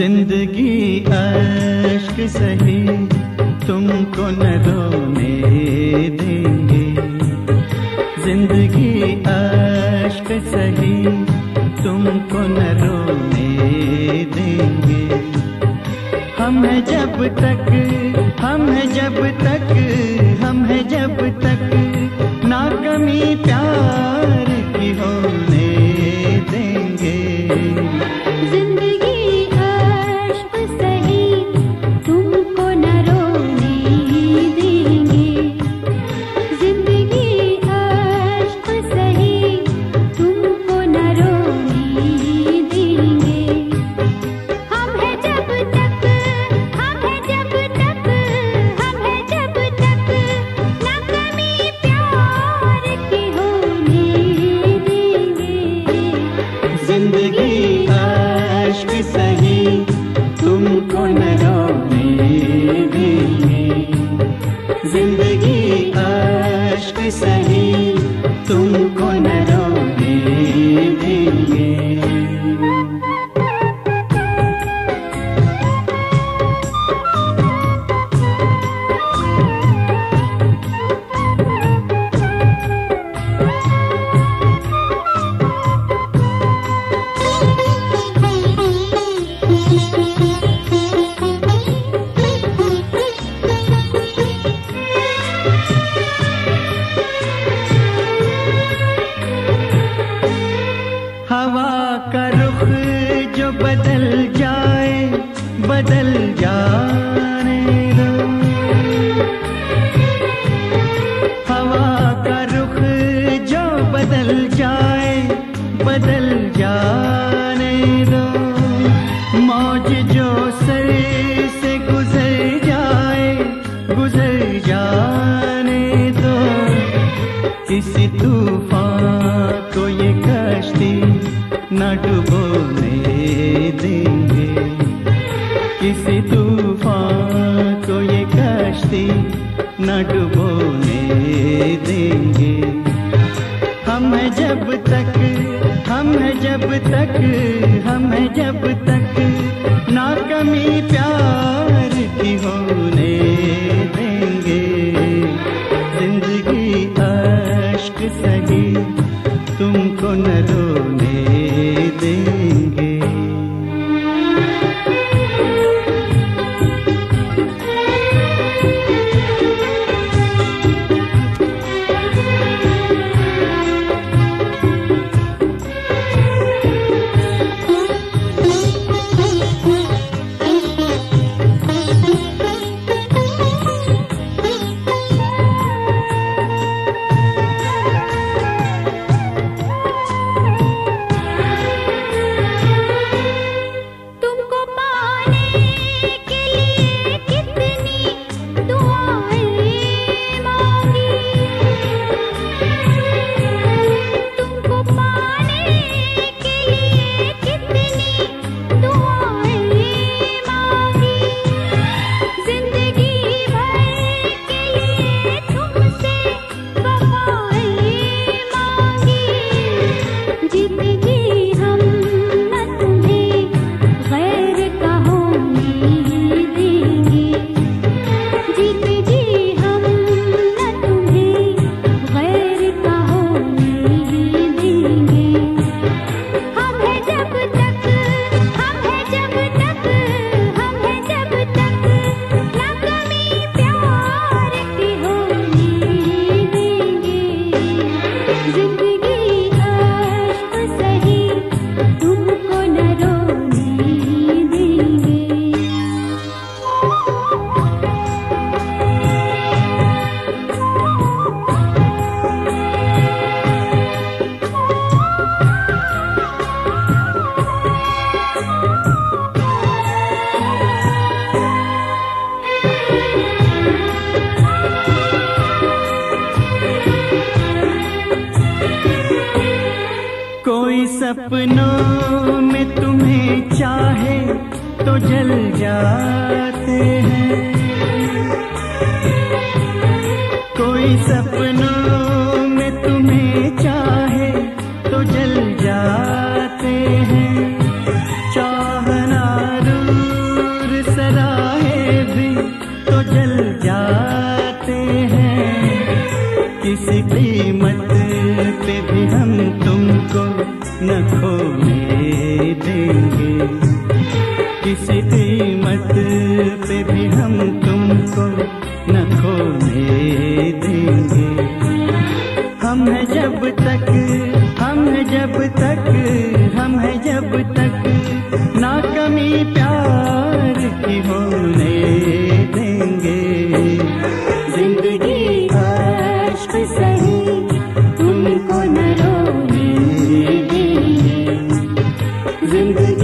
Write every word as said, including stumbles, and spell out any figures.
जिंदगी अश्क सही तुमको न रोने देंगे, जिंदगी अश्क सही तुमको न रोने देंगे। हम हैं जब तक, हम हैं जब तक, हम हैं जब तक ना कमी प्यार की होने देंगे। जिंदगी अश्क सही तुमको न रोने देंगे, जिंदगी अश्क सही तुमको न रोने देंगे। हवा का रुख जो बदल जाए बदल जाने दो, हवा का रुख जो बदल जाए बदल जाने दो। मौज जो सर से गुजर जाए गुजर जाने दो। किसी तूफान को ये कश्ती न डुबोने देंगे, किसी तूफान को ये कश्ती न डुबोने देंगे। हम हैं जब तक, हम हैं जब तक, हम हैं जब तक ना कमी प्यार की होने देंगे। जिंदगी अश्क सही तुमको न रोने देंगे। कोई सपनों में तुम्हें चाहे तो जल जाते हैं, कोई सपनों में तुम्हें चाहे तो जल जाते हैं। चाहना रूह न खोने देंगे। किसी कीमत पे भी हम तुमको न खोने देंगे। हम हैं जब तक, हम हैं जब तक, हम हैं जब तक ना कमी प्यार की होने देंगे। जिंदगी अश्क सही तुमको न रोने देंगे। जिंदगी